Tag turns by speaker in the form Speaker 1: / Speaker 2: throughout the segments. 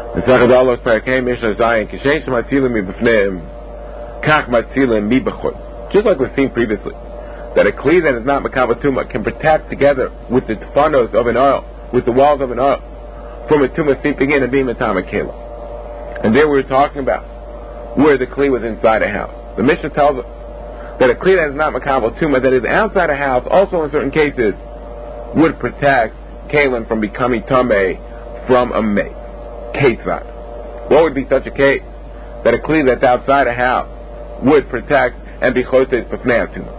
Speaker 1: The Second Allah Parakeh Mishnah Zayin Kishen Shematzilim Mibifneim Kach Matzilim Mibachot. Just like we've seen previously, that a kli that is not Makabel Tumah can protect together with the tfanos of an oil, with the walls of an oil, from a tumah seeping in and being Matama Kela. And there we were talking about where the kli was inside a house. The Mishnah tells us that a kli that is not Makabel Tumah, that is outside a house, also in certain cases, would protect Kalim from becoming Tameh from a mace. Ketzad. What would be such a case that a kli that's outside a house would protect and be chotes b'fnei tumah?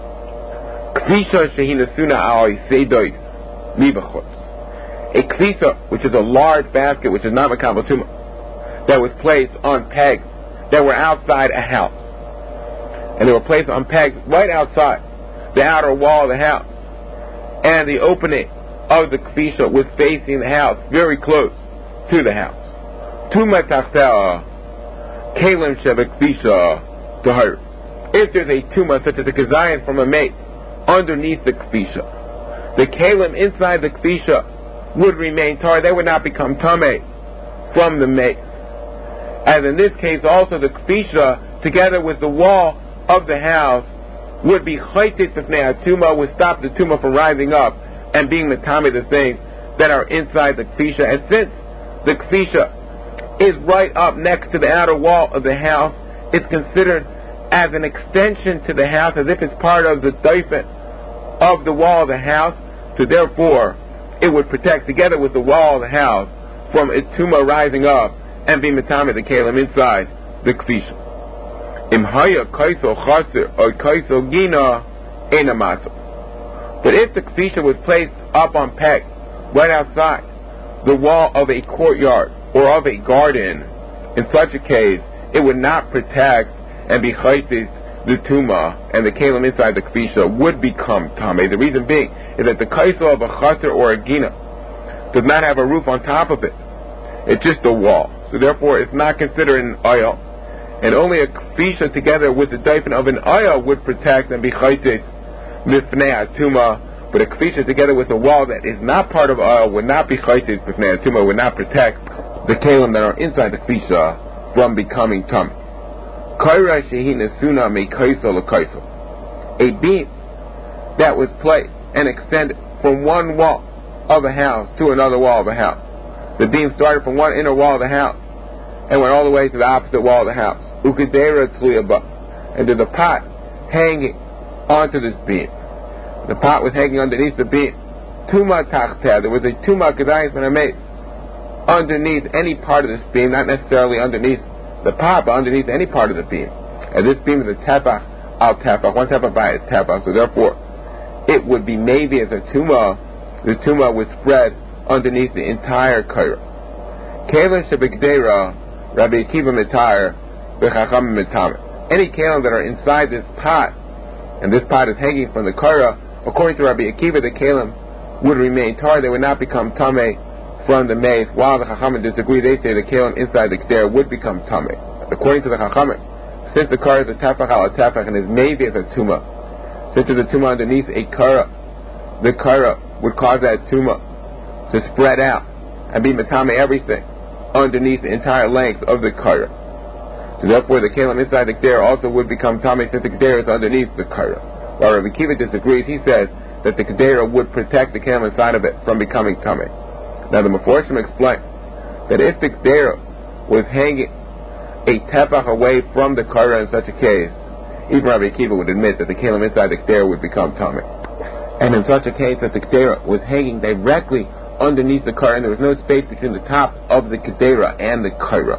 Speaker 1: Kvisha shehinasuna al yisedos mibachot. A kvisa, which is a large basket, which is not makabel tumah, that was placed on pegs that were outside a house, and they were placed on pegs right outside the outer wall of the house, and the opening of the kvisha was facing the house, very close to the house. Tuma tachtea kalim shebekvisha tahir. If there's a tumah such as a kazayan from a mace underneath the kvisha, the kalim inside the kvisha would remain tar. They would not become tameh from the mace. As in this case, also the kvisha, together with the wall of the house, would be chaytit b'fnei tumah, would stop the tumah from rising up and being matame the things that are inside the kvisha. And since the kvisha is right up next to the outer wall of the house, it's considered as an extension to the house, as if it's part of the doifen of the wall of the house. So therefore, it would protect, together with the wall of the house, from a tumah rising up and being matame the kalim inside the kvisha. Imhaya kaiso chaser or kaiso gina enamatzo. But if the kvisha was placed up on pegs right outside the wall of a courtyard or of a garden, in such a case, it would not protect and be chaytis the tumah, and the kalim inside the kvisha would become tameh. The reason being is that the kaiso of a chaser or a gina does not have a roof on top of it. It's just a wall. So therefore, it's not considered an oil. And only a kvisha together with the daifen of an oil would protect and be chaytis mifnei tumah. But a kvisha together with a wall that is not part of oil would not be chaytis mifnei tumah, would not protect the kalim that are inside the kvisha from becoming tameh. A beam that was placed and extended from one wall of a house to another wall of a house. The beam started from one inner wall of the house and went all the way to the opposite wall of the house. And there's a pot hanging onto this beam. The pot was hanging underneath the beam. Tuma tachta. There was a tuma kedayis when I made underneath any part of this beam, not necessarily underneath the pot, but underneath any part of the beam. And this beam is a tefach al tefach, one tefach by a tefach. So therefore, it would be maybe as a tumah. The tumah would spread underneath the entire kaira. Kalim shebegdera Rabbi Akiva mitar b'chacham mitam. Any kalim that are inside this pot, and this pot is hanging from the kaira, according to Rabbi Akiva, the kalim would remain tar. They would not become tameh from the mace. While the chachamim disagree, they say the kalim inside the kdera would become tameh. According to the chachamim, since the kara is a tefach al tefach and is maybe as a tumah, since there's a tumah underneath a kara, the kara would cause that tumah to spread out and be matame everything underneath the entire length of the kara. So therefore, the kalim inside the kdera also would become tameh since the kdera is underneath the kara. While Rabbi Akiva disagrees, he says that the kdera would protect the kalim inside of it from becoming tameh. Now the Meforshim explain that if the kdera was hanging a tefach away from the kara in such a case, even Rabbi Akiva would admit that the kalim inside the kdera would become tameh. And in such a case that the kdera was hanging directly underneath the kara and there was no space between the top of the kdera and the kara,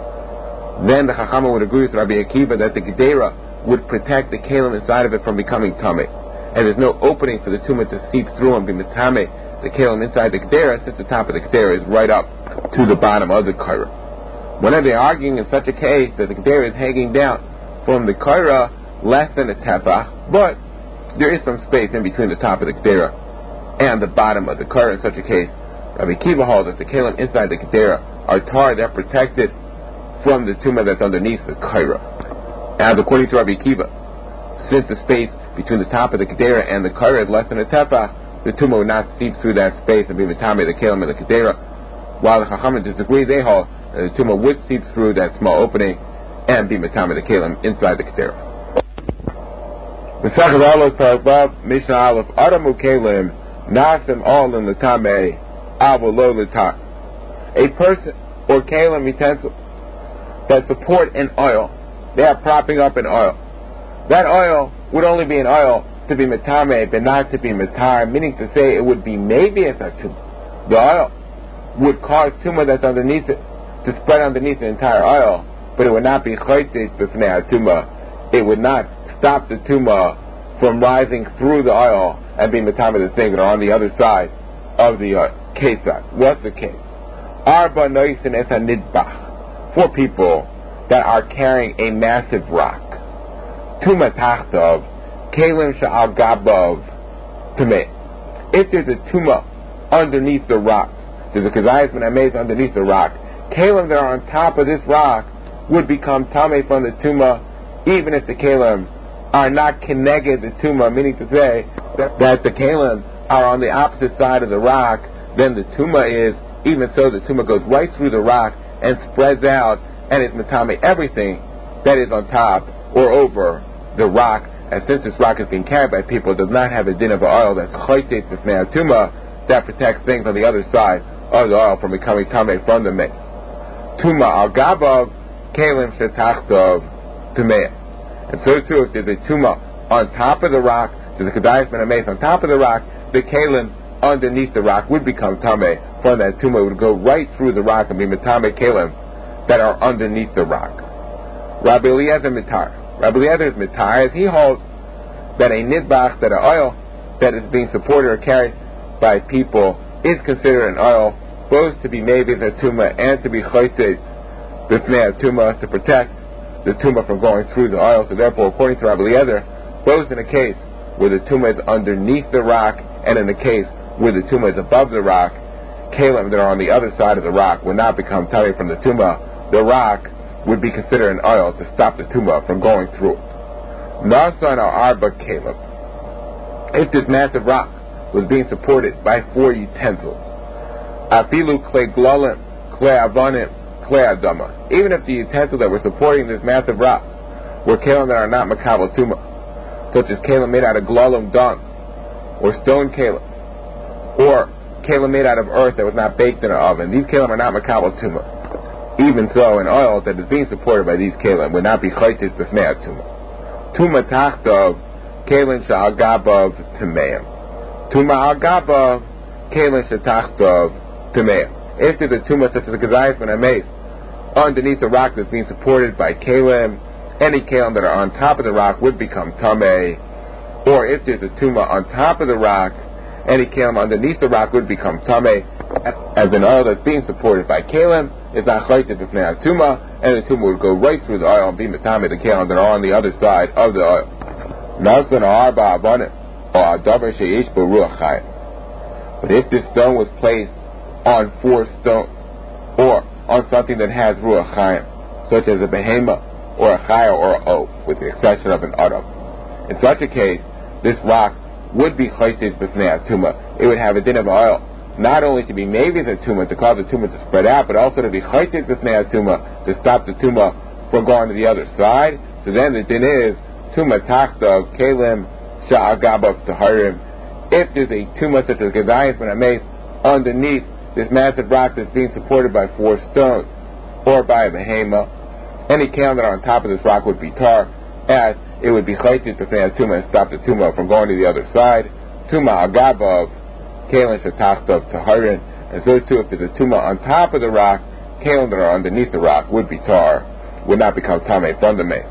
Speaker 1: then the chachama would agree with Rabbi Akiva that the kdera would protect the kalim inside of it from becoming tameh. And there's no opening for the tumah to seep through and be matame the kalim inside the kdera, since the top of the kdera is right up to the bottom of the kara. Whenever they're arguing in such a case that the kdera is hanging down from the kara less than a tefach, but there is some space in between the top of the kdera and the bottom of the kara, in such a case, Rabbi Akiva holds that the kalim inside the kdera are tar, they're protected from the tumah that's underneath the kara. As according to Rabbi Akiva, since the space between the top of the kdera and the kara is less than a tefach, the tumah would not seep through that space and be matame the kalim and the kdera While the Chachamim disagree, they hold that the tumah would seep through that small opening and be matame the kelim inside the ketera. Mesachas Aleph Parak Vav Mishnah Aleph Adamu kelim nasim all in the tameh avolo l'tar. A person or kelim utensil that support an oil, they are propping up an oil. That oil would only be an oil to be matame, but not to be matar, meaning to say it would be maybe a tumah. The oil would cause tumah that's underneath it to spread underneath the entire oil, but it would not be chaytes b'fnei tumah. It would not stop the tumah from rising through the oil and being matame the things that are on the other side of the oil. Kesad. What's the case? Arba noisin es hanidbach. 4 people that are carrying a massive rock. Tumah tachtov, kelim sha'al gabav tameh. If there's a tumah underneath the rock, there's a kazayas ben amez underneath the rock, kelim that are on top of this rock would become tameh from the tumah, even if the kelim are not connected the tumah, meaning to say that the kelim are on the opposite side of the rock, then the tumah is, even so the tumah goes right through the rock and spreads out, and it's matame everything that is on top or over the rock. And since this rock is being carried by people, it does not have a din of oil that's chaytes b'fnei tumah that protects things on the other side of the oil from becoming tameh from the mix. Tumah al gabav kelim shetachtov tameh. And so too, if there's a tumah on top of the rock, there's a kedayis ben amez on top of the rock, the kelim underneath the rock would become tameh from that tumah. It would go right through the rock and be matame kelim that are underneath the rock. Rabbi Eliezer mitar. Rabbi Eliezer is mitar as he holds that a nidbach, that an oil that is being supported or carried by people is considered an oil both to be maybe the tumah and to be chaytes b'fnei tumah, to protect the tumah from going through the oil. So therefore, according to Rabbi Eliezer, both in a case where the tumah is underneath the rock and in the case where the tumah is above the rock, kelim that are on the other side of the rock would not become tameh from the tumah. The rock would be considered an oil to stop the tumah from going through it. Nasan al arba kelim. If this massive rock was being supported by 4 utensils, afilu klei glalim, klei avanim, klei adama. Even if the utensils that were supporting this massive rock were kelim that are not makabel tumah, such as kelim made out of glalim dung, or stone kelim, or kelim made out of earth that was not baked in an oven, these kelim are not makabel tumah. Even so, an oil that is being supported by these kelim would not be chaytes b'fnei tumah. Tumah tachtov kelim sha'al gabav tameim. Tumah al gabav kelim sha'tachtov tameim. If there's a tumah such as a kazayas ben amez underneath the rock that's being supported by kelim, any kelim that are on top of the rock would become tameh. Or if there's a tumah on top of the rock, any kelim underneath the rock would become tameh. As an oil that's being supported by kelim is not chaytes b'fnei tumah, and the tumah would go right through the oil and be matame the kelim that are on the other side of the oil. Nasan arba avanim or adavar sheish bo ruach chayim. But if this stone was placed on 4 stones, or on something that has ruach chayim, such as a behema or a chaya or a oaf, with the exception of an adam, in such a case, this rock would be chaytes b'fnei tumah. It would have a din of oil, not only to be maybe the tumah, to cause the tumah to spread out, but also to be chaytes b'fnei tumah, to stop the tumah from going to the other side. So then the din is tumah tachtov kelim sha'al gabav taharim. If there's a tumah such as kedayis ben amez underneath this massive rock that's being supported by 4 stones or by a behema, any kelim that are on top of this rock would be tar, as it would be chaytes b'fnei tumah and stop the tumah from going to the other side. Tumah al gabav kelim sha'tachtov taharim. And so too, if there's a tumah on top of the rock, kelim that are underneath the rock would be tar, would not become tameh from the mace.